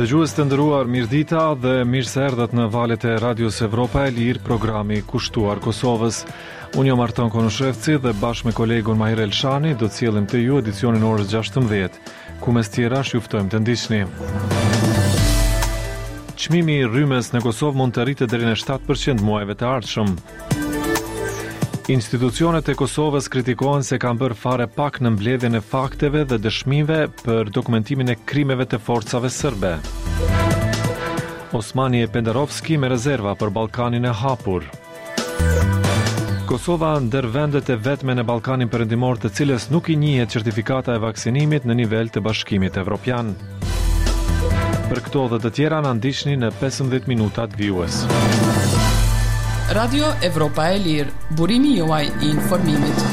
Dëgjues të nderuar, mirëdita dhe mirë se erdhët në valët e Radios Evropa e Lirë, programi kushtuar Kosovës. Unë jam Arton Konoshevci dhe bashkë me kolegun Mahir Elshani do të sjellim te ju edicionin orës 16, ku mes tjerash ju ftojmë të ndiqni. Çmimi i rrymës në Kosovë mund të rritet deri në 7% muajve të ardhshëm. Institucionet e Kosovës kritikohen se kanë bërë fare pak në mbledhjen e fakteve dhe dëshmive për dokumentimin e krimeve të forcave serbe. Osmani Pendarovski me rezerva për Ballkanin e hapur. Kosova ndër vendet e vetme në Ballkanin Perëndimor të cilës nuk i njihet certifikata e vaksinimit në nivel të Bashkimit Evropian. Për këto dhe të tjera na ndiqni në 15 minutat vijues. Radio Evropa e Lirë, burimi juaj I informimit.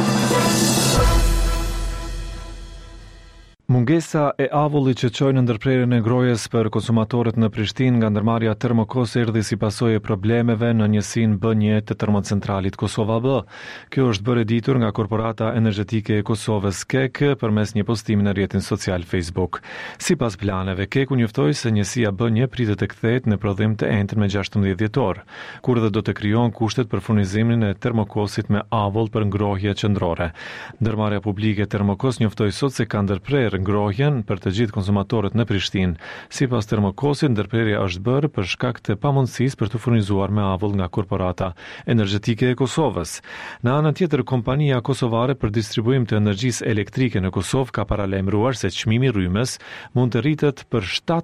Mungesa e avullit që çoi në ndërprerjen e ngrohjes për konsumatorët në Prishtinë nga ndërmarrja Termokos erdhi si pasojë e problemeve në njësinë B1 të termocentralit Kosova B. Kjo është bërë ditur nga Korporata Energjetike e Kosovës KEK përmes një postimi në rrjetin social Facebook. Sipas planeve, KEK-u njoftoi se njësia B1 pritet të kthehet në prodhim të entër me 16 dhjetor, kur dhe do të krijohen kushtet për furnizimin e Termokosit me avull për ngrohje qendrore. Ndërmarrja publike e Termokos njoftoi sot se ka ndërprerë ngrohjen për të gjithë konsumatorët në Prishtinë. Sipas Termokosit, ndërprerja është bërë për shkak të pamundësisë për të furnizuar me avull nga Korporata Energjetike e Kosovës. Në anën tjetër, kompania kosovare për distribuim të energjisë elektrike në Kosovë ka paralajmëruar se çmimi I rrymës mund të rritet për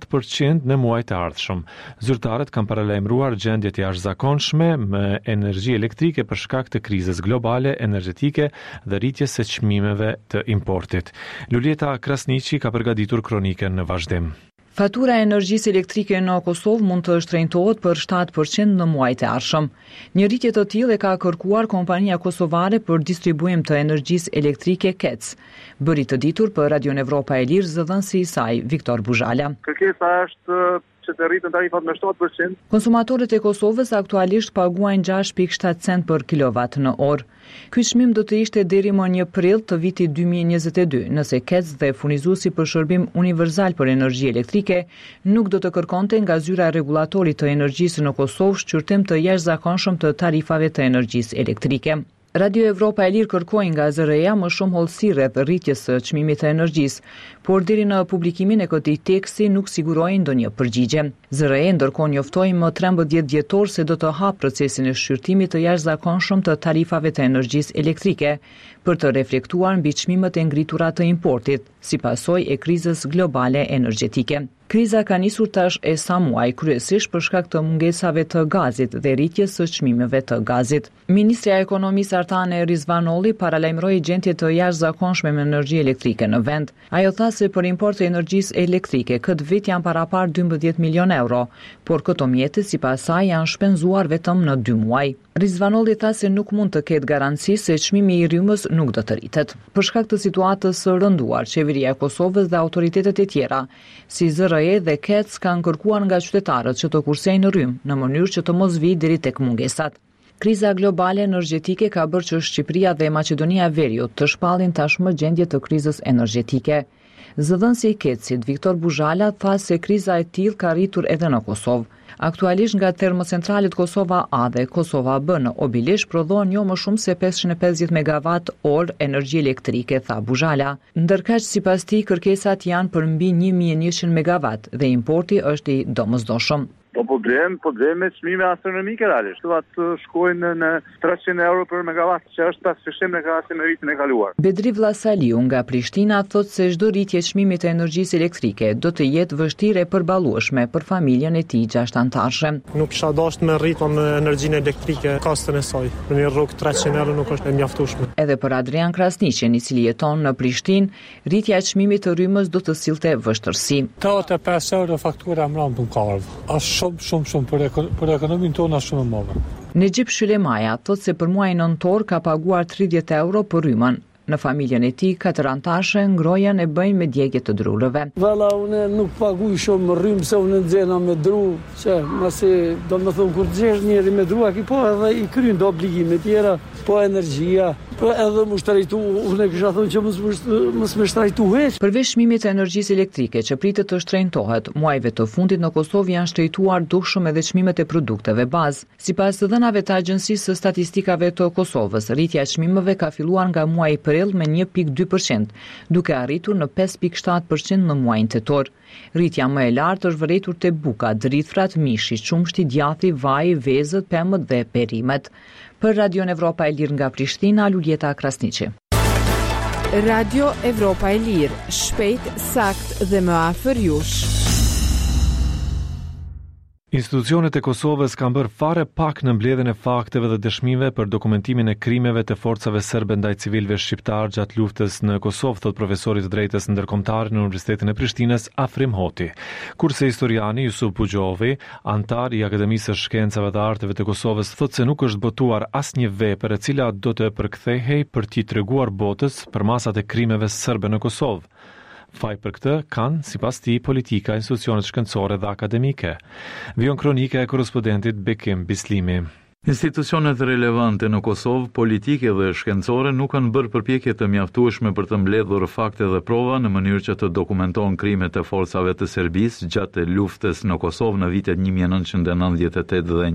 7% në muajt e ardhshëm. Zyrtarët kanë paralajmëruar gjendje të jashtëzakonshme me energji elektrike për shkak të krizës globale energjetike dhe rritjes së çmimeve të importit. Lulieta Krasniqi ka përgatitur kronikën në vazhdim. Fatura e energjisë elektrike në Kosovë mund të shtrenjtohet për 7% në muajt e ardhshëm. Një rritje të tillë e ka kërkuar kompania kosovare për distribuim të energjisë elektrike KEC. Bëri të ditur për Radio Evropa e Lirë zëdhënësi I saj, Viktor Buzhala. Kërkesa është që të rritën tarifat me 7%. Konsumatorët e Kosovës aktualisht paguajnë 6.7 cent për kilovat në orë. Ky çmim do të ishte deri më 1 prill të vitit 2022, nëse KEC dhe furnizuesi për shërbim univerzal për energji elektrike nuk do të kërkonte nga zyra rregullatorit të energjisë në Kosovë shqyrtim të jashtëzakonshëm të tarifave të energjisë elektrike. Radio Evropa e Lirë kërkoi nga ZRE-ja më shumë hollësi rreth rritjes së çmimit të energjisë, por deri në publikimin e këtij teksti nuk siguroi ndonjë përgjigje. ZRE ndërkohë njoftoi më 13 dhjetor se do të hap procesin e shqyrtimit të jashtëzakonshëm të tarifave të energjisë elektrike për të reflektuar mbi çmimet e ngritura të importit, si pasojë e krizës globale energjetike. Kriza ka nisur tash e sa muaj, kryesisht për shkak të mungesave të gazit dhe rritjes së çmimeve të gazit. Ministrja e Ekonomisë Artane Rizvanolli paralajmëroi gjendje të jashtëzakonshme me energji elektrike në vend. Ajo tha se për import të energjisë elektrike këtë vit janë parapar 12 milion euro, por këto mjete sipas saj janë shpenzuar vetëm në 2 muaj. Rizvanolli tha se nuk mund të ketë garanci se çmimi I rrymës nuk do të rritet. Për shkak të situatës së rënduar, qeveria e Kosovës dhe autoritetet e tjera, si ZRE dhe KEC kanë kërkuar nga qytetarët që të kursejnë rrymë në mënyrë që të mos vijë deri tek mungesat. Kriza globale energjetike ka bërë që Shqipëria dhe Maqedonia e Veriut të shpallin tashmë gjendje të krizës energjetike. Zëdhënësi I KEC-it Viktor Buzhala tha se kriza e tillë ka rritur edhe në Kosovë. Aktualisht nga termocentralit Kosova A dhe Kosova B në Obilish prodhohen jo më shumë se 550 MWh energji elektrike, tha Buzhala. Ndërkaq sipas tij kërkesat janë për mbi 1100 MW dhe importi është I domosdoshëm. Probleme çmime astronomike realisht. Të shkojnë në 300 euro për megawatt, që është pas fshim në krahasim me vitin e kaluar. Bedri Vllasaliu nga Prishtina thotë se çdo rritje çmimit të energjisë elektrike do të jetë vështirë e përballueshme për familjen e tij 6 anëtarshë. Nuk kisha dashur me rritje me energjinë elektrike kostën e saj. Në një rrugë 300 euro nuk është e mjaftueshme. Edhe për Adrian Krasniqin, I cili jeton në Prishtinë, rritja e çmimit të rrymës do të sillte vështirësi. 85 euro faktura mbrapa në karv. Shumë për ekonominë tonë është shumë e madhe. Nejip Shylemaja thotë se për muajin nëntor ka paguar 30 euro për rrymën. Në familjen e tij, 4 anëtashe ngrohen e bëjnë me djegje të drurëve. Valla, unë nuk paguaj shumë rrym se unë nxjena me dru, që masi do më thonë kur gjesh njëri me dru, po edhe i kryen do obligime tjera, po energjia, po edhe më shtrajtu, unë kisha thonë që mos më shtrajtu heq. Përveç çmimit të energjisë elektrike që pritet të shtrenjtohet, muajve të fundit në Kosovë janë shtrejtuar dukshëm edhe çmimet e produkteve bazë. Sipas të dhënave të Agjencisë së Statistikave të Kosovës, rritja e çmimeve ka filluar nga muaji prill me 1.2%, duke arritur në 5.7% në muajin tetor. Rritja më e lartë është vërejtur te buka, drithrat, mishi, qumshti, djathi, vaji, vezët, pemët dhe perimet. Për Radio Evropa e Lirë nga Prishtina, Luljeta Krasniqi. Radio Evropa e Lirë, shpejt, sakt dhe më afër jush. Institucionet e Kosovës kanë bërë fare pak në mbledhjen e fakteve dhe dëshmive për dokumentimin e krimeve të forcave serbe ndaj civilëve shqiptar gjatë luftës në Kosovë, thot profesori i drejtës ndërkombëtare në Universitetin e Prishtinës, Afrim Hoti. Kurse historiani Jusuf Bugjovi, antar i Akademisë së Shkencave dhe Arteve të Kosovës, thot se nuk është botuar asnjë vepër e cila do të përkthehej për t'i treguar botës për masat e krimeve serbe në Kosovë. Faj për këtë kanë, sipas tij, politika, institucionet shkencore dhe akademike. Vion kronika e korrespondentit Bekim Bislimi. Institucionet relevante në Kosovë, politike dhe shkencore nuk kanë bërë përpjekje të mjaftueshme për të mbledhur fakte dhe prova në mënyrë që të dokumentojnë krimet e forcave të Serbisë gjatë luftës në Kosovë në vitet 1998 dhe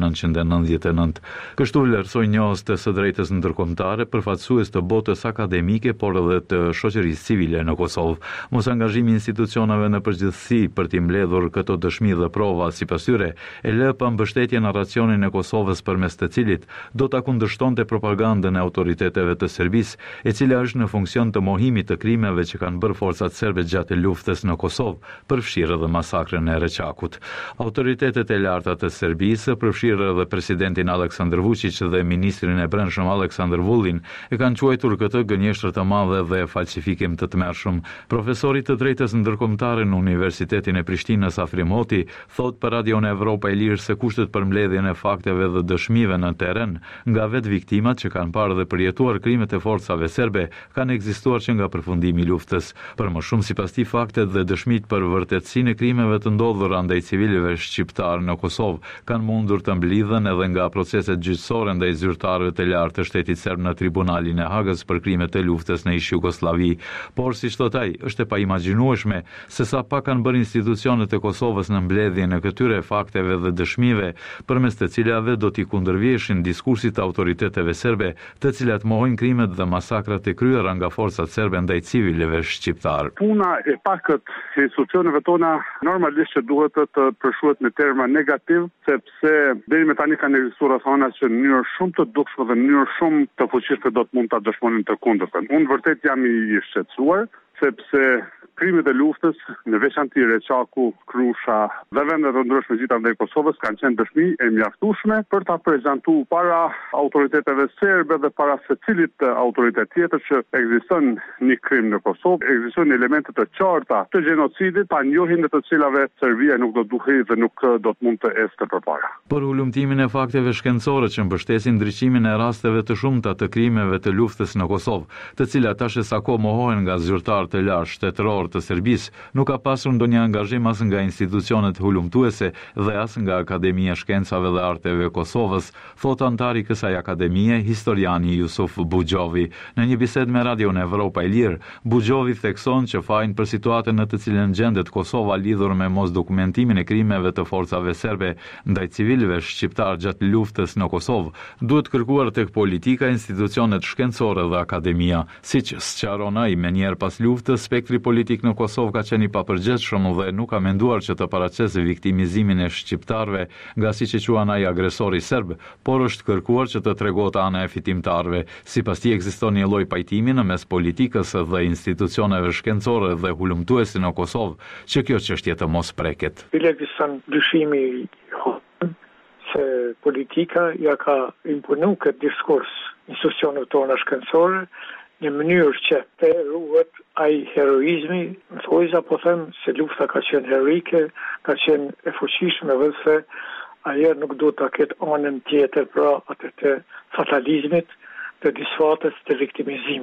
1999. Kështu vlerësoi njohës së drejtës ndërkombëtare, përfaqësues të botës akademike, por edhe të shoqërisë civile në Kosovë. Mos angazhimi i institucioneve në përgjithësi për të mbledhur këto dëshmi dhe prova sipas tyre e lë pa mbështetje narracionin e Kosovës përmes të cilit do ta kundërshtonte propagandën e autoriteteve të Serbisë, e cila është në funksion të mohimit të krimeve që kanë bërë forcat serbe gjatë luftës në Kosovë, përfshirë edhe masakrën e Reçakut. Autoritetet e larta të Serbisë, përfshirë edhe presidentin Aleksandar Vučić dhe ministrin e Brendshëm Aleksandar Vullin, e kanë quajtur këtë gënjeshtër të madhe dhe falsifikim të tmerrshëm. Profesori të drejtës ndërkombëtare në Universitetin e Prishtinës, Afrim Hoti, thot për Radio Evropa e Lirë se kushtet për mbledhjen e fakteve dhe dëshmive në teren nga vetë viktimat që kanë parë dhe përjetuar krimet e forcave serbe kanë ekzistuar që nga përfundimi i luftës. Për më shumë, sipas tij, faktet dhe dëshmit për vërtetësinë e krimeve të ndodhura ndaj civilëve shqiptar në Kosovë kanë mundur të mblidhen edhe nga proceset gjyqësore ndaj zyrtarëve të lartë të shtetit serb në tribunalin e Hagës për krimet e luftës në ish Jugosllavi. Por siç thot ai, është e paimagjinueshme se sa pak kanë bërë institucionet e Kosovës në mbledhjen e këtyre fakteve dhe dëshmive, përmes të cilave do t'i kundërvjeshin diskursit të autoriteteve serbe, të cilat mohojnë krimet dhe masakrat e kryera nga forcat serbe ndaj civilëve shqiptar. Puna e pakët e institucioneve tona normalisht që duhet të përshuhet me terma negativ, sepse deri me tani kanë ekzistuar thona që në mënyrë shumë të dukshme dhe në mënyrë shumë të fuqishme do të mund ta dëshmonin të kundërtën. Unë vërtet jam i shqetësuar, sepse krimet e luftës, në veçanti Reçaku, Krusha dhe vendet të ndryshme gjithë ndaj Kosovës kanë qenë dëshmi e mjaftueshme për ta prezantuar para autoriteteve serbe dhe para secilit autoritet tjetër që ekziston një krim në Kosovë, ekzistojnë elemente të qarta të gjenocidit, pa njohjen e të cilave Serbia nuk do duhej dhe nuk do të mund të ecte përpara. Për ulumtimin e fakteve shkencore që mbështesin ndriçimin e rasteve të shumta të krimeve të luftës në Kosovë, të cilat tash sa kohë mohohen nga zyrtar të lartë shtetëror të Serbisë, nuk ka pasur ndonjë angazhim as nga institucionet hulumtuese dhe as nga Akademia e Shkencave dhe Arteve e Kosovës, thot antari i kësaj akademie, historiani Jusuf Bugjovi. Në një bisedë me Radio Evropa e Lirë, Bugjovi thekson që fajin për situatën në të cilën gjendet Kosova lidhur me mos dokumentimin e krimeve të forcave serbe ndaj civilëve shqiptar gjatë luftës në Kosovë, duhet kërkuar tek politika, institucionet shkencore dhe akademia. Siç sqaron ai, menjëherë pas luftës, spektri politik në Kosovë ka qenë i papërgjithshëm dhe nuk ka menduar që të paraqesë viktimizimin e shqiptarëve nga siç e quan ai agresori serb, por është kërkuar që të tregohet ana e fitimtarëve. Sipas tij ekziston një lloj pajtimi në mes politikës dhe institucioneve shkencore dhe hulumtuese në Kosovë që kjo çështje të mos preket. Ekziston dyshimi se politika ja ka imponuar këtë diskurs institucioneve tona shkencore në mënyrë që të ruhet ai heroizmi, thojza po them se lufta ka qenë heroike, ka qenë e fuqishme dhe se ajo nuk do ta ketë anën tjetër, pra atë të fatalizmit, të disfatës, të viktimizimit.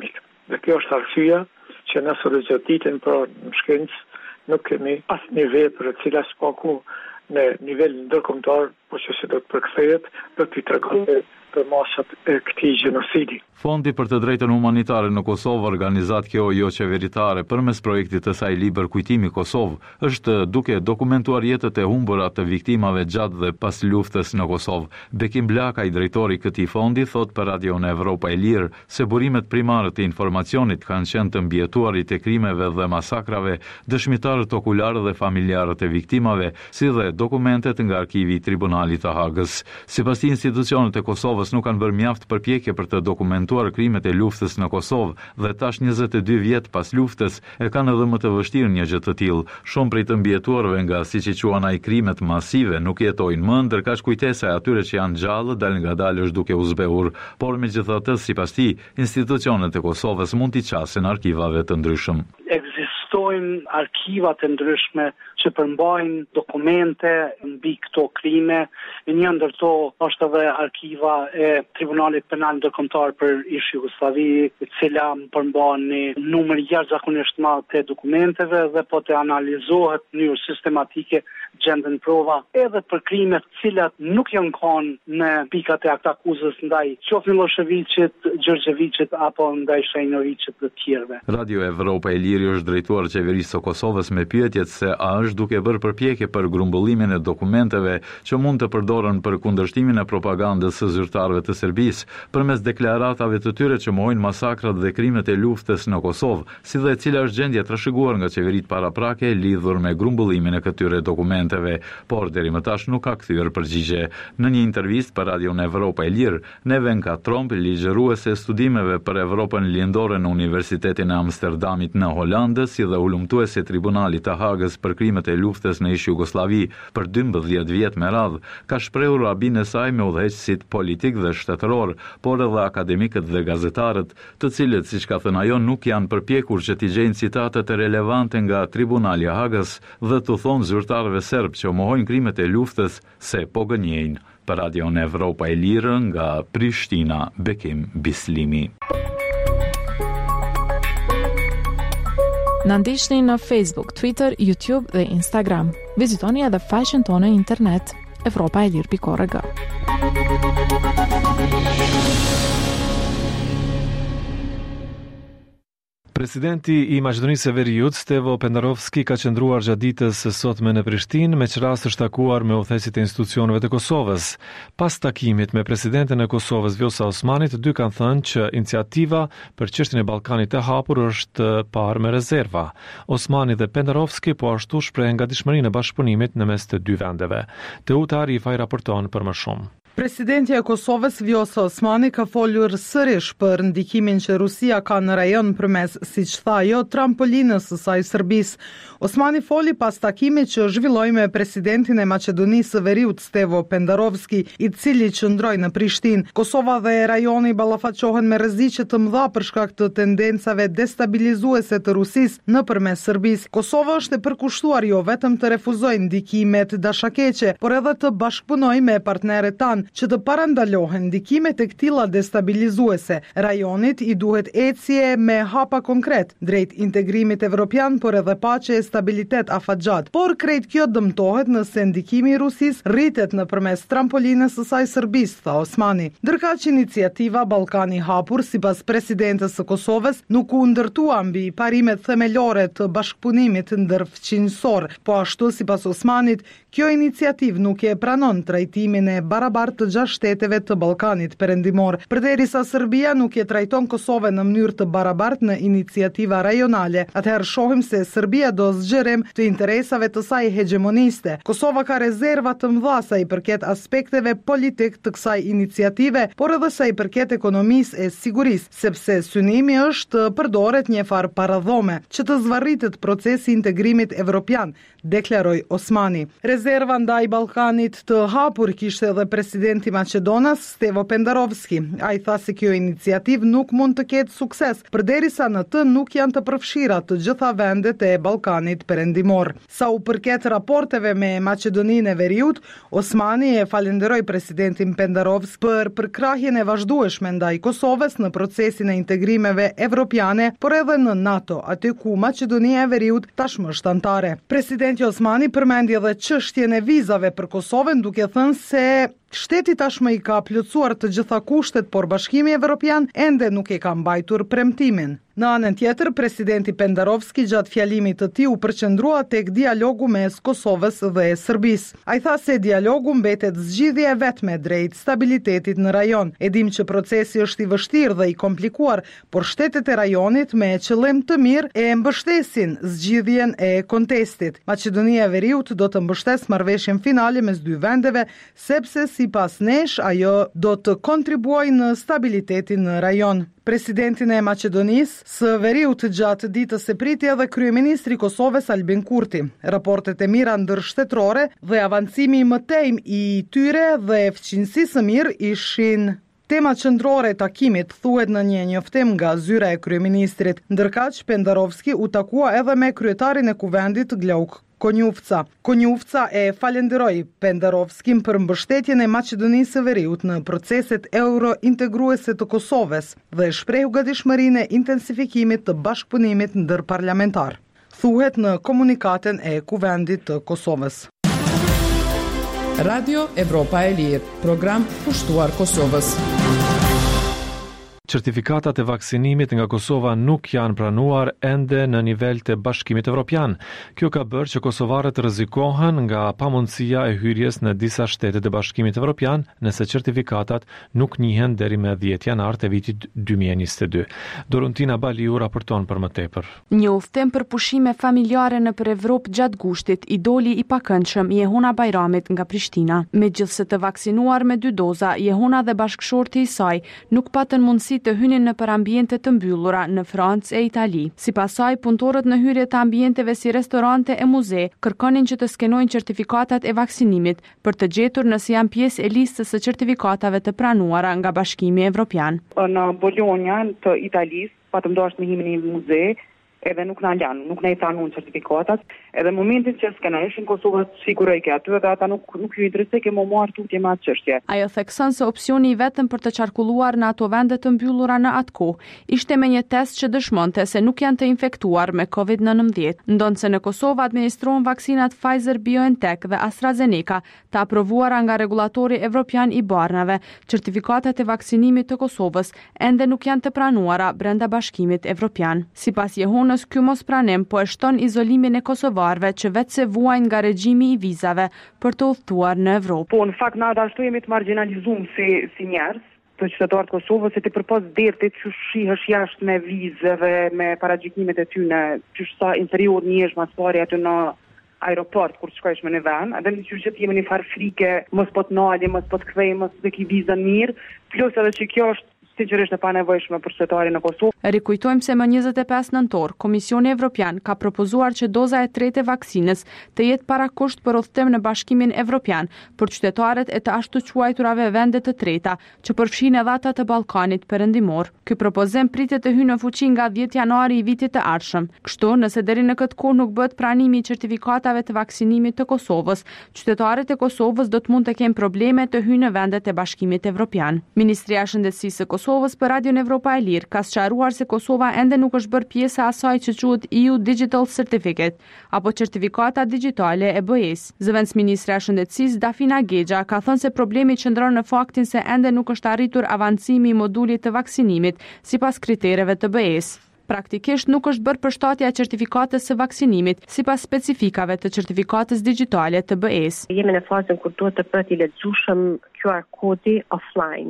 Dhe kjo është arsyeja që ne seriozitetin për në shkencë nuk kemi asnjë vepër e cila s'paku në nivel ndërkombëtar, por që se do të përkthehet, do t'i tregonte për masat e këtij gjenocidi. Fondi për të drejtën humanitare në Kosovë, organizatë jo qeveritare përmes projektit të saj Liber Kujtimi Kosovë, është duke dokumentuar jetët e humbura të viktimave gjatë dhe pas luftës në Kosovë. Bekim Blaka, i drejtori këtij fondi, thot për Radion Evropa e Lirë se burimet primare të informacionit kanë qenë të mbijetuarit e krimeve dhe masakrave, dëshmitarët okularë dhe familjarët e viktimave, si dhe dokumentet nga arkivi i Tribunalit të Hagës. Sipas tij, institucionet e Kosovës nuk kanë bërë mjaft përpjekje për të dokumentuar krimet e luftës në Kosovë dhe tash 22 vjet pas luftës e kanë edhe më të vështirë një gjë të tillë. Shumë prej të mbijetuarve nga siç i quajnë ai krimet masive nuk jetojnë më, ndërkaq kujtesa e atyre që janë gjallë dal ngadalë është duke u zbehur, por megjithatë sipas tij, institucionet e Kosovës mund t'i qasin arkivave të ndryshëm. Ekzistojnë arkiva të ndryshme që përmbajnë dokumente mbi këto krime. Një ndër to është edhe arkiva e Tribunalit Penal Ndërkombëtar për ish Jugosllavi, e cila përmban një numër jashtëzakonisht madh të dokumenteve dhe po të analizohet në mënyrë sistematike gjenden prova edhe për krime të cilat nuk janë kanë në pikat e aktakuzës ndaj qoftë Miloševićit, Đorđevićit apo ndaj Shajnovićit të tjerëve. Radio Evropa e Lirë është drejtuar qeverisë së Kosovës me pyetjet se a është duke bërë përpjekje për grumbullimin e dokumenteve që mund të përdoren për kundërshtimin e propagandës së zyrtarëve të Serbisë përmes deklaratave të tyre që mohojnë masakrat dhe krimet e luftës në Kosovë, si dhe cila është gjendja trashëguar nga qeveritë paraprake lidhur me grumbullimin e këtyre dokumenteve, por deri më tash nuk ka kthyer përgjigje. Në një intervistë për Radion Evropa e Lirë, Nevenka Tromp, ligjëruese e studimeve për Evropën lindore në Universitetin e Amsterdamit në Holandë, si dhe ulëmtuese e Tribunalit të Hagës për krimet e luftës në ish Jugosllavi për 12 vjet me radhë, ka shprehur rabin e saj me udhëheqësit politik dhe shtetëror, por edhe akademikët dhe gazetarët, të cilët, siç ka thënë ajo, nuk janë përpjekur që t'i gjejnë citate të relevante nga Tribunali i Hagës dhe të thonë zyrtarëve serb që mohojnë krimet e luftës se po gënjejnë. Për Radion Evropa e Lirë nga Prishtina, Bekim Bislimi. Na ndiqni në Facebook, Twitter, YouTube dhe Instagram. Vizitoni edhe faqen tonë në internet evropaelir.org. Presidenti i Maqedonisë së Veriut, Stevo Pendarovski, ka qëndruar gjatë ditës së sotme në Prishtinë me çrast të takuar me udhëheqësit e institucioneve të Kosovës. Pas takimit me presidenten e Kosovës Vjosa Osmanit, dy kanë thënë që iniciativa për çështjen e Ballkanit të hapur është parë me rezerva. Osmani dhe Pendarovski po ashtu shprehen gatishmërinë e bashkëpunimit në mes të dy vendeve. Teuta Arifaj raporton për më shumë. Presidenti e Kosovës Vjosa Osmani ka folur sërish për ndikimin që Rusia ka në rajon përmes, siç tha ajo, trampolinës së saj Serbisë. Osmani foli pas takimit që zhvilloi me presidentin e Maqedonisë së Veriut Stevo Pendarovski, i cili qëndroi në Prishtinë. Kosova dhe rajoni ballafaqohen me rreziqe të mëdha për shkak të tendencave destabilizuese të Rusisë nëpërmes Serbisë. Kosova është e përkushtuar jo vetëm të refuzojë ndikimet dashakeqe, por edhe të bashkëpunojë me partnerët tanë që të parandalohen ndikimet e këtilla destabilizuese. Rajonit i duhet ecje me hapa konkret drejt integrimit evropian, por edhe paqe e stabilitet afatgjat. Por krejt kjo dëmtohet nëse ndikimi i Rusisë rritet nëpërmes trampolinës së saj Serbisë, tha Osmani. Ndërkaq iniciativa Ballkani i hapur, sipas presidentes së Kosovës, nuk u ndërtua mbi parimet themelore të bashkëpunimit ndërfqinjësor, po ashtu sipas Osmanit, kjo iniciativë nuk e pranon trajtimin e barabartë të 6 shteteve të Ballkanit perëndimor. Përderisa Serbia nuk e trajton Kosovën në mënyrë të barabartë në iniciativa rajonale, atëherë shohim se Serbia do zgjerim të interesave të saj hegemoniste. Kosova ka rezerva të mëdha sa i përket aspekteve politik të kësaj iniciative, por edhe sa i përket ekonomisë e sigurisë, sepse synimi është të përdoret një farë paradhome që të zvarritet procesi integrimit evropian, deklaroi Osmani. Rezerva ndaj Ballkanit të hapur kishte edhe presidenti presidenti Maqedonas, Stevo Pendarovski. Ai tha se kjo iniciativë nuk mund të ketë sukses, përderisa në të nuk janë të përfshira të gjitha vendet e Ballkanit Perëndimor. Sa u përket raporteve me Maqedoninë e Veriut, Osmani e falenderoi presidentin Pendarovski për përkrahjen e vazhdueshme ndaj Kosovës në procesin e integrimeve evropiane, por edhe në NATO, aty ku Maqedonia e Veriut tashmë është anëtare. Presidenti Osmani përmendi edhe çështjen e vizave për Kosovën, duke thënë se shteti tashmë i ka plotësuar të gjitha kushtet, por Bashkimi Evropian ende nuk e ka mbajtur premtimin. Në anën tjetër, presidenti Pendarovski gjatë fjalimit të tij u përqendrua tek dialogu mes Kosovës dhe Serbisë. Ai tha se dialogu mbetet zgjidhje e vetme drejt stabilitetit në rajon. E dim që procesi është i vështirë dhe i komplikuar, por shtetet e rajonit me qëllim të mirë e mbështesin zgjidhjen e kontestit. Maqedonia e Veriut do të mbështesë marrëveshjen finale mes dy vendeve, sepse sipas nesh ajo do të kontribuojë në stabilitetin në rajon. Presidentin e Maqedonisë së Veriut gjatë ditës së priti edhe kryeministri i Kosovës Albin Kurti. Raportet e mira ndërshtetrore dhe avancimi më tej i tyre dhe fqinjësisë së mirë ishin tema qendrore e takimit, thuhet në një njoftim nga zyra e kryeministrit. Ndërkaq Pendarovski u takua edhe me kryetarin e kuvendit Glauk Konjufca. Konjufca e falenderoi Pendarovskin për mbështetjen e Maqedonisë së Veriut në proceset euro-integruese të Kosovës dhe shprehu gatishmërinë e intensifikimit të bashkëpunimit ndërparlamentar. Thuhet në komunikatin e kuvendit të Kosovës. Radio Evropa e Lirë, program pushtuar Kosovës. Certifikatat e vaksinimit nga Kosova nuk janë pranuar ende në nivel të Bashkimit Evropian. Kjo ka bërë që kosovarët rrezikohen nga pamundësia e hyrjes në disa shtete të Bashkimit Evropian, nëse certifikatat nuk njihen deri me 10 janar të vitit 2022. Dorontina Baliu raporton për më tepër. Një udhtim për pushime familjare nëpër Evropë gjatë gushtit i doli i pakëndshëm Jehona Bajramit nga Prishtina. Megjithse të vaksinuar me 2 doza, Jehona dhe bashkëshorti i saj nuk patën mundësi të hynin në për ambiente të mbyllura në Francë e Itali. Sipas saj, punëtorët në hyrje të ambienteve si restorante e muze kërkonin që të skenojnë certifikatat e vaksinimit për të gjetur nëse janë pjesë e listës së certifikatave të pranuara nga Bashkimi Evropian. Në Bologna të Italisë, patëm dashur me himin në muze, edhe nuk na lanë, nuk na i pranuan certifikatat, edhe momentin që skenojshin Kosova siguroi që aty edhe ata nuk ju interesoi që më marr tutje me atë çështje. Ajo thekson se opsioni i vetëm për të qarkulluar në ato vende të mbyllura në atë kohë ishte me një test që dëshmonte se nuk janë të infektuar me COVID-19. Ndonse në Kosovë administrohen vaksinat Pfizer-BioNTech dhe AstraZeneca, të aprovuara nga regulatori evropian i barnave, certifikatat e vaksinimit të Kosovës ende nuk janë të pranuara brenda Bashkimit Evropian. Sipas Jehonës, ky mos pranim po e shton izolimin e kosovarëve që vetë se vuajnë nga regjimi i vizave për të udhëtuar në Evropë. Po në fakt na ashtu jemi të marginalizuar si njerëz të qytetarët e Kosovës, se ti përpos dertit që shihesh jashtë me vizë dhe me paragjykimet e tyne, që sa interior njesh mas pari aty në aeroport kur shkojsh me në vend, edhe në që jemi një farë frike, mos po të nalje, mos po të kthej, mos të ki vizën mirë, plus edhe që kjo është sinqerisht e panevojshme për qytetarin e Kosovës. Rikujtojmë se më 25 nëntor, Komisioni Evropian ka propozuar që doza e tretë e vaksinës të jetë parakusht për udhëtim në Bashkimin Evropian për qytetarët e të ashtu quajturave vende të treta, që përfshin edhe ata të Ballkanit Perëndimor. Ky propozim pritet të hyjë në fuqi nga 10 janari i vitit të ardhshëm. Kështu, nëse deri në këtë kohë nuk bëhet pranimi i certifikatave të vaksinimit të Kosovës, qytetarët e Kosovës do të mund të kenë probleme të hyjnë në vendet e Bashkimit Evropian. Ministria e Shëndetësisë së Kosovës për Radion Evropa e Lirë ka sqaruar se Kosova ende nuk është bërë pjesë e asaj që quhet EU Digital Certificate apo certifikata digjitale e BE-s. Zëvendësministra e Shëndetësisë Dafina Gexha ka thënë se problemi qëndron në faktin se ende nuk është arritur avancimi i modulit të vaksinimit sipas kritereve të BE-s. Praktikisht nuk është bërë përshtatja e certifikatës së vaksinimit sipas specifikave të certifikatës digjitale të BE-s. Jemi në fazën kur duhet të bëhet i lexueshëm QR kodi offline.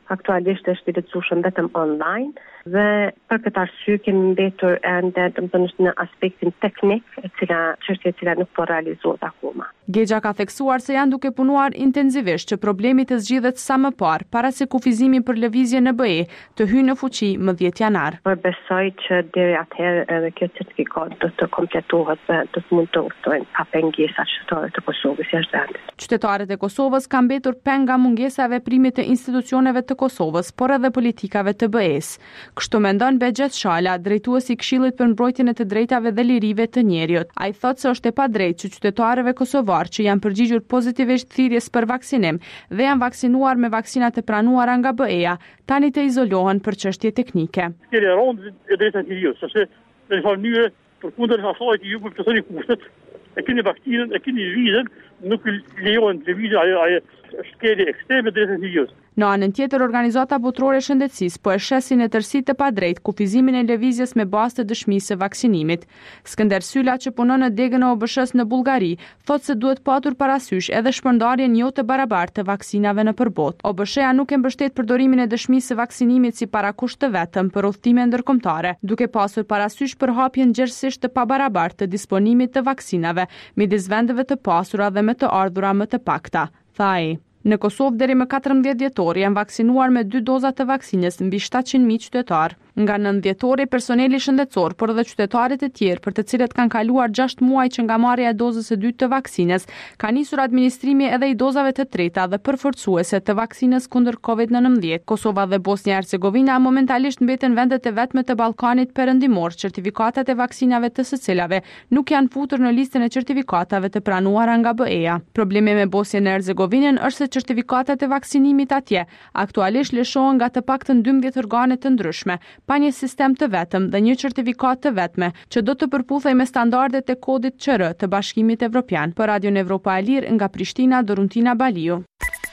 aktualisht është i lexueshëm vetëm online dhe për këtë arsye kemi mbetur ende domethënë në aspektin teknik, çështja e cila nuk po realizohet akoma. Gegja ka theksuar se janë duke punuar intensivisht që problemi të zgjidhet sa më parë para se kufizimi për lëvizje në BE të hyjë në fuqi më 10 janar. Por besoj që deri atëherë edhe kjo certifikat do të kompletohet dhe do të mund të udhtojnë pa pengesa shtetore të Kosovës jashtë vendit. Qytetarët e Kosovës kanë mbetur peng nga mungesa e veprimit të institucioneve të Kosovës, por edhe politikave të BE-s. Kështu mendon Bexhet Shala, drejtuesi i Këshillit për mbrojtjen e të drejtave dhe lirive të njerëzit. Ai thotë se është e padrejtë që qytetarëve kosovar që janë përgjigjur pozitivisht thirrjes për vaksinim dhe janë vaksinuar me vaksinat e pranuara nga BE-ja, tani të izolohen për çështje teknike. Kemi rëndë e drejta e njeriut, sepse në mënyrë përkundër asaj që ju përkthoni kushtet, e keni vaksinën, e keni vizën, nuk lejohen të vizë ajo shkelje ekstreme drejta e njeriut. Në anën tjetër, Organizata Botërore e Shëndetësisë po e shesin në tërësi të padrejtë kufizimin e lëvizjes me bazë të dëshmisë së vaksinimit. Skënder Syla, që punon në degën e OBSH-s në Bullgari, thotë se duhet patur parasysh edhe shpërndarjen jo të barabartë të vaksinave nëpër botë. OBSH-ja nuk e mbështet përdorimin e dëshmisë së vaksinimit si parakusht të vetëm për udhëtime ndërkombëtare, duke pasur parasysh përhapjen gjerësisht të pabarabartë të disponimit të vaksinave midis vendeve të pasura dhe me të ardhura më të pakta, tha ai. Në Kosovë deri më 14 dhjetor janë vaksinuar me 2 doza të vaksinës mbi 700.000 qytetar. Nga 9 dhjetori personeli shëndetësor, por edhe qytetarët e tjerë për të cilët kanë kaluar 6 muaj që nga marrja e dozës së dytë të vaksinës, ka nisur administrimi edhe i dozave të treta dhe përforcuese të vaksinës kundër COVID-19. Kosova dhe Bosnia-Hercegovina momentalisht mbeten vendet e vetme të Ballkanit Perëndimor, certifikatat e vaksinave të së cilave nuk janë futur në listën e certifikatave të pranuara nga BE-ja. Problemi me Bosnjën e Hercegovinën është se certifikatat e vaksinimit atje aktualisht lëshohen nga të paktën 12 organe të ndryshme, pa një sistem të vetëm dhe një certifikat të vetme që do të përputhej me standardet e kodit QR të Bashkimit Evropian. Për Radion Evropa e Lirë nga Prishtina, Doruntina Baliu.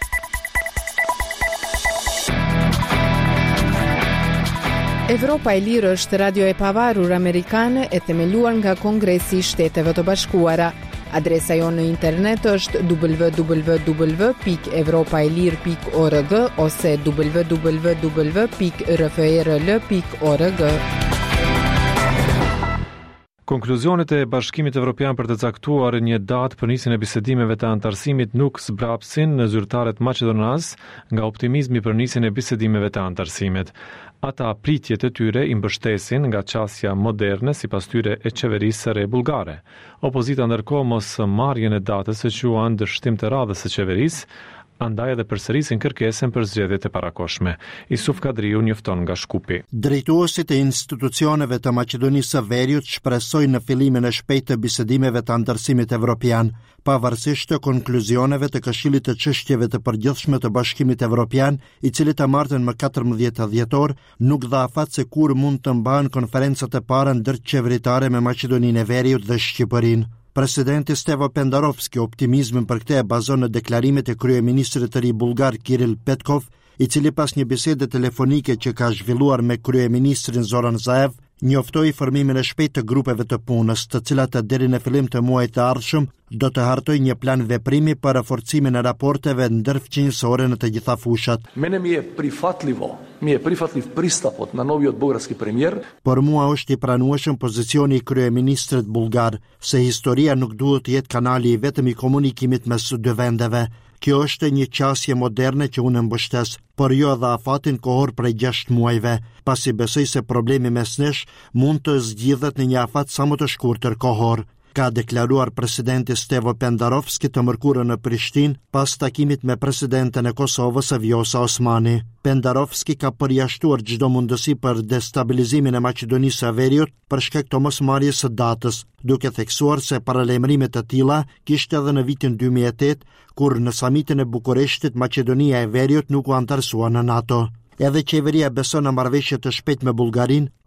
Evropa e Lirë është radio e pavarur amerikane e themeluar nga Kongresi i Shteteve të Bashkuara. Adresa jonë në internet është www.evropaelir.org ose www.rfrl.org. Konkluzionet e Bashkimit Evropian për të caktuar një datë për nisjen e bisedimeve të antarësimit nuk zbrapsin në zyrtarët maqedonas nga optimizmi për nisjen e bisedimeve të antarësimit. Ata pritjet e tyre i mbështesin nga qasja moderne sipas tyre e qeverisë së re bullgare. Opozita ndërkohë mos marrjen e datës së quan dështim të radhës së qeverisë, andaj edhe përsërisin kërkesën për zgjedhjet e parakohshme. Isuf Kadriu njofton nga Shkupi. Drejtuesit e institucioneve të Maqedonisë së Veriut shpresojnë në fillimin e shpejtë të bisedimeve të antarësimit evropian, pavarësisht të konkluzioneve të Këshillit të çështjeve të përgjithshme të Bashkimit Evropian, i cili të martën më 14 dhjetor nuk dha afat se kur mund të mbahen konferencat e para ndërqeveritare me Maqedoninë e Veriut dhe Shqipërinë. Presidenti Stevo Pendarovski optimizmin për këtë e bazon në deklarimet e kryeministrit të ri bullgar Kiril Petkov, i cili pas një bisede telefonike që ka zhvilluar me kryeministrin Zoran Zaev, njoftoi formimin e shpejtë të grupeve të punës, të cilat deri në fillim të muajit të ardhshëm do të hartojnë një plan veprimi për forcimin e raporteve ndërfqinjësore në të gjitha fushat. Mene mi je prihvatljiv pristupot na noviot bugarski premijer. Por mua është i pranueshëm pozicioni i kryeministrit bullgar, se historia nuk duhet të jetë kanali i vetëm i komunikimit mes dy vendeve. Kjo është një qasje moderne që unë mbështes, por jo edhe afatin kohor prej 6 muajve, pasi besoj se problemi mes nesh mund të zgjidhet në një afat sa më të shkurtër kohor, ka deklaruar presidenti Stevo Pendarovski të mërkurën në Prishtinë pas takimit me presidenten e Kosovës Vjosa Osmani. Pendarovski ka përjashtuar çdo mundësi për destabilizimin e Maqedonisë së Veriut për shkak të mosmarrjes së datës, duke theksuar se paralajmërime të tilla kishte edhe në vitin 2008, kur në samitin e Bukureshtit Maqedonia e Veriut nuk u antarësua në NATO. Edhe qeveria beson në marrëveshje të shpejtë me Bullgarinë,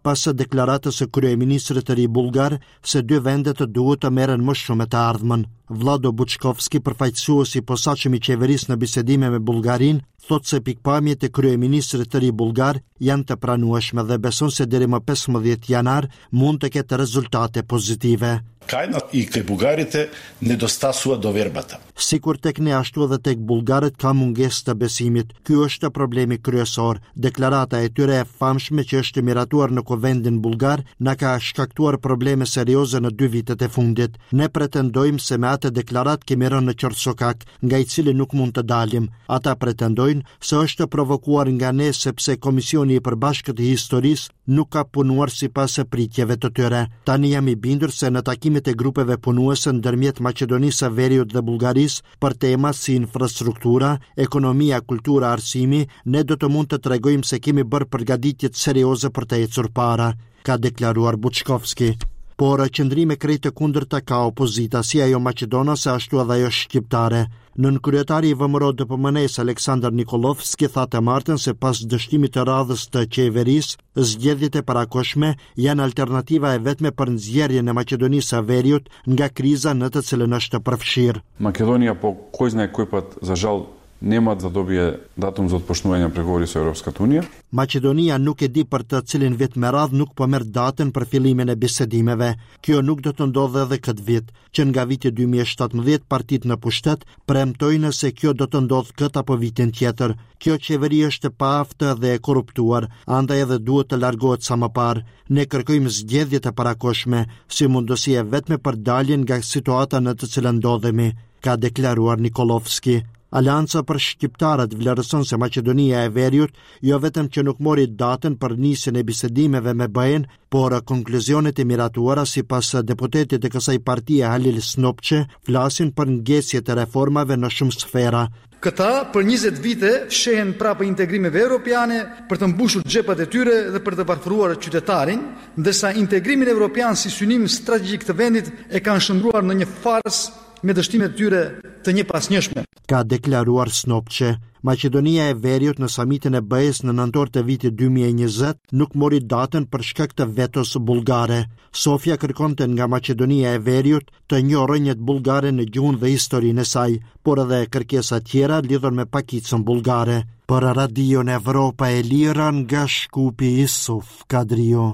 pas deklaratës së kryeministrit të ri bullgar se 2 vendet duhet të merren më shumë me të ardhmen. Vlado Buçkovski, përfaqësuesi i posaçëm i qeverisë në bisedime me Bullgarin, thot se pikpamjet e kryeministrit të ri bullgar janë të pranueshme dhe beson se deri më 15 janar mund të ketë rezultate pozitive. Кај и кај бугарите недостасува довербата. Sikur tek ne ashtu edhe tek bullgarët ka mungesë të besimit. Ky është problemi kryesor. Deklarata e tyre e famshme që është miratuar në Kuvendin bullgar na ka shkaktuar probleme serioze në 2 vitet e fundit. Ne pretendojmë se me atë deklarat kemi rënë në qortsokak, nga i cili nuk mund të dalim. Ata pretendojnë se është provokuar nga ne sepse Komisioni i Përbashkët i Historisë nuk ka punuar sipas pritjeve të tyre. Tani jam i bindur se në takimet e grupeve punuese ndërmjet Maqedonisë së Veriut dhe Bullgarisë për tema si infrastruktura, ekonomia, kultura, arsimi, ne do të mund të tregojmë se kemi bërë përgatitjet serioze për të ecur para, ka deklaruar Buçkovski. Por qëndrime krejt të kundërta ka opozita, si ajo maqedonase ashtu edhe ajo shqiptare. Nën kryetari i VMRO-DPMNE-s Aleksandar Nikolovski tha të martën se pas dështimit të radhës të qeverisë, zgjedhjet e parakoshme janë alternativa e vetme për nxjerrjen e Maqedonisë së Veriut nga kriza në të cilën është përfshirë. Македонија по кој знае кој пат за жал нема да добие датум за отпочнување на преговори со Европската Унија. Maqedonia nuk e di për të cilin vit me radhë nuk po merr datën për fillimin e bisedimeve. Kjo nuk do të ndodhë edhe këtë vit, që nga viti 2017 partitë në pushtet premtojnë se kjo do të ndodhë këtë apo vitin tjetër. Kjo qeveri është e paaftë dhe e korruptuar, andaj edhe duhet të largohet sa më parë. Ne kërkojmë zgjedhjet e parakoshme si mundësi e vetme për daljen nga situata në të cilën ndodhemi, ka deklaruar Nikolovski. Alianca për shqiptarët vlerëson se Maqedonia e Veriut jo vetëm që nuk mori datën për nisjen e bisedimeve me BE-n, por konkluzionet e miratuara sipas deputetit të kësaj partie Halil Snopçe flasin për ngjesje të reformave në shumë sfera. Këta për 20 vite fshehen prapë integrimeve europiane për të mbushur xhepat e tyre dhe për të varfëruar qytetarin, ndërsa integrimin evropian si synim strategjik të vendit e kanë shndruar në një farsë me dështimet e tyre të njëpasnjëshme, ka deklaruar Snopçe. Maqedonia e Veriut në samitin e BE-s në nëntor të vitit 2020 nuk mori datën për shkak të vetos bullgare. Sofia kërkonte nga Maqedonia e Veriut të njohë rrënjët bullgare në gjuhën dhe historinë e saj, por edhe kërkesa tjera lidhur me pakicën bullgare. Për Radion Evropa e Lira nga Shkupi Isuf Kadrio.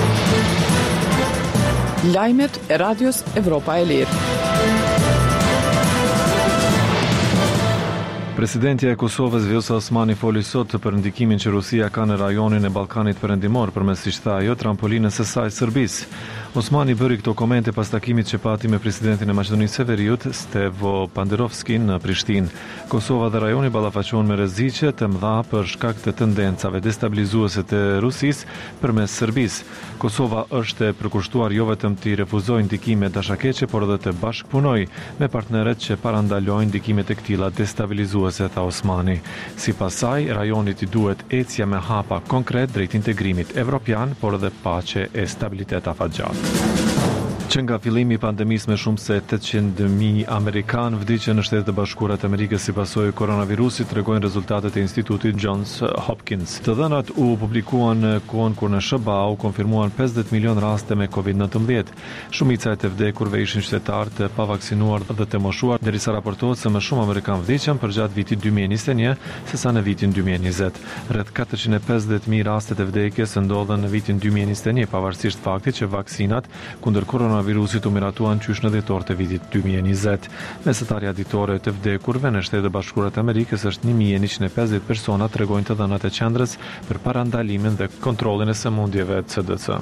Lajmet e Radios Evropa e Lirë. Presidentja e Kosovës Vjosa Osmani foli sot për ndikimin që Rusia ka në rajonin e Ballkanit Perëndimor përmes, siç tha ajo, trampolinës së saj Serbisë. Osmani bëri këto komente pas takimit që pati me presidentin e Maqedonisë së Veriut, Stevo Panderovski, në Prishtinë. Kosova dhe rajoni ballafaqohen me rreziqe të mëdha për shkak të tendencave destabilizuese të Rusisë përmes Serbisë. Kosova është e përkushtuar jo vetëm të refuzojë ndikime dashakeqe, por edhe të bashkëpunojë me partnerët që parandalojnë ndikimet e këtilla destabilizuese, tha Osmani. Sipas saj, rajonit i duhet ecja me hapa konkret drejt integrimit evropian, por edhe paqe e stabilitet afatgjatë. Që nga fillimi i pandemisë me shumë se 800.000 amerikanë vdiqën në Shtetet e Bashkuara të Amerikës si pasojë e koronavirusit, tregojnë rezultatet e Institutit Johns Hopkins. Të dhënat u publikuan në kohën kur në SBA u konfirmuan 50 milion raste me COVID-19. Shumica e të vdekurve ishin qytetarë të pavaksinuar dhe të moshuar, derisa raportohet se më shumë amerikanë vdiqën përgjatë vitit 2021 sesa në vitin 2020. Rreth 450.000 rastet e vdekjes ndodhen në vitin 2021, pavarësisht faktit që vaksinat kundër koronavirusit u miratuan qysh në dhjetor të vitit 2020. Mesatarja ditore të vdekurve në Shtetet e Bashkuara të Amerikës është 1150 persona, tregojnë të dhënat e qendrës për parandalimin dhe kontrollin e sëmundjeve CDC.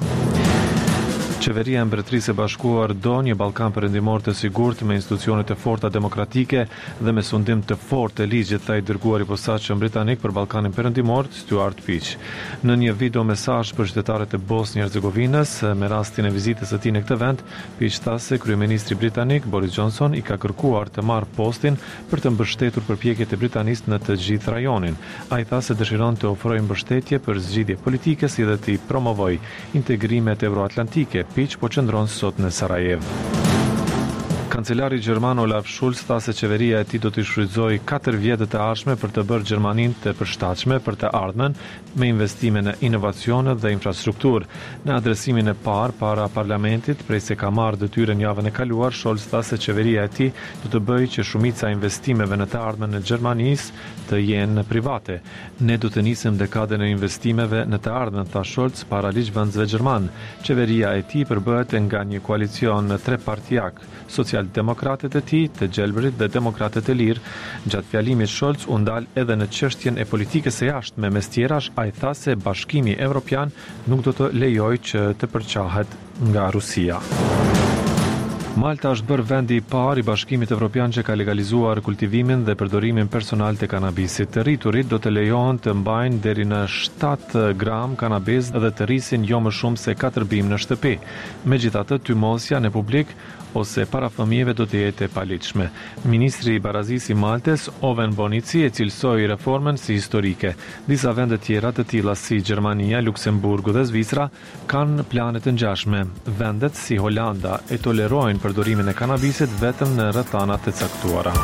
Qeveria e Mbretërisë së Bashkuar do një Ballkan perëndimor të sigurt me institucione të forta demokratike dhe me sundim të fortë të ligjit, tha i dërguari posaçëm britanik për Ballkanin perëndimor, Stuart Peach. Në një video mesazh për qytetarët e Bosnjë-Hercegovinës me rastin e vizitës së tij në këtë vend, Peach tha se kryeministri britanik Boris Johnson i ka kërkuar të marrë postin për të mbështetur përpjekjet e Britanisë në të gjithë rajonin. Ai tha se dëshiron të ofrojë mbështetje për zgjidhje politike si dhe të promovojë integrimet euroatlantike. Peach po qëndron sot në Sarajevo. Kancelari gjerman Olaf Scholz tha se qeveria e tij do të shfrytëzojë 4 vjetët e ardhshme për të bërë Gjermaninë të përshtatshme për të ardhmen me investime në inovacione dhe infrastrukturë. Në adresimin e parë para parlamentit, prej se ka marrë detyrën javën e kaluar, Scholz tha se qeveria e tij do të bëjë që shumica e investimeve në të ardhmen në Gjermanisë të jenë private. Ne do të nisim dekadën e investimeve në të ardhmen, tha Scholz para ligjvëndsve gjerman. Qeveria e tij përbëhet nga një koalicion trepartijak, Socialdemokratët e tij, të Gjelbrit dhe Demokratët e Lirë. Gjatë fjalimit Scholz u ndal edhe në çështjen e politikës së jashtme, mes tjerash ai tha se Bashkimi Evropian nuk do të lejojë që të përçahet nga Rusia. Malta është bërë vendi i parë i Bashkimit Evropian që ka legalizuar kultivimin dhe përdorimin personal të kanabisit. Të rriturit do të lejohen të mbajnë deri në 7 gram kanabis dhe të rrisin jo më shumë se 4 bimë në shtëpi. Megjithatë, tymosja në publik ose para fëmijëve do të jetë e paligjshme. Ministri i Barazisë i Maltes, Oven Bonici, e cilësoi reformën si historike. Disa vende tjera të tilla si Gjermania, Luksemburgu dhe Zvicra kanë plane të ngjashme. Vendet si Holanda e tolerojnë përdorimin e kanabisit vetëm në rrethana të caktuara.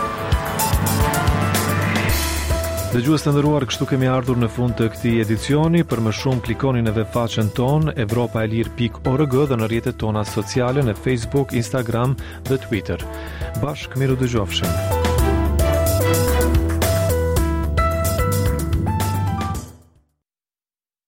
Dëgjues të nderuar, kështu kemi ardhur në fund të këtij edicioni. Për më shumë klikoni në faqen tonë europaelir.org dhe në rrjetet tona sociale në Facebook, Instagram dhe Twitter. Bashkë miru dëgjofshim.